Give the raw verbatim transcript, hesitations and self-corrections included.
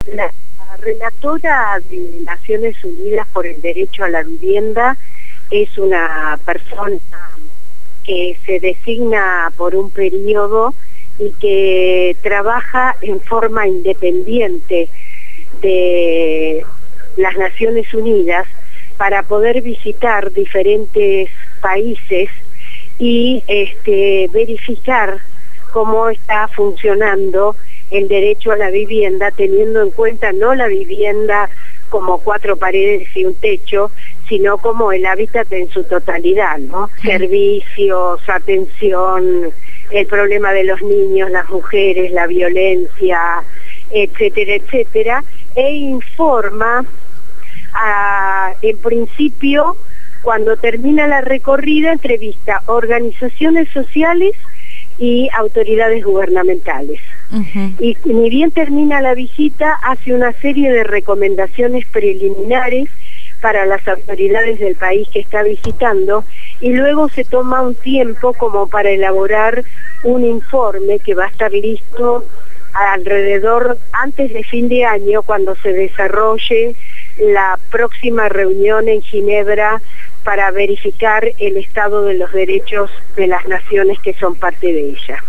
La relatora de Naciones Unidas por el Derecho a la Vivienda es una persona que se designa por un periodo y que trabaja en forma independiente de las Naciones Unidas para poder visitar diferentes países y este, verificar cómo está funcionando el derecho a la vivienda, teniendo en cuenta no la vivienda como cuatro paredes y un techo, sino como el hábitat en su totalidad, ¿no? Sí. Servicios, atención, el problema de los niños, las mujeres, la violencia, etcétera, etcétera, e informa, a, en principio, cuando termina la recorrida, entrevista organizaciones sociales y autoridades gubernamentales. Uh-huh. Y ni bien termina la visita, hace una serie de recomendaciones preliminares para las autoridades del país que está visitando y luego se toma un tiempo como para elaborar un informe que va a estar listo alrededor antes de fin de año, cuando se desarrolle la próxima reunión en Ginebra para verificar el estado de los derechos de las naciones que son parte de ella.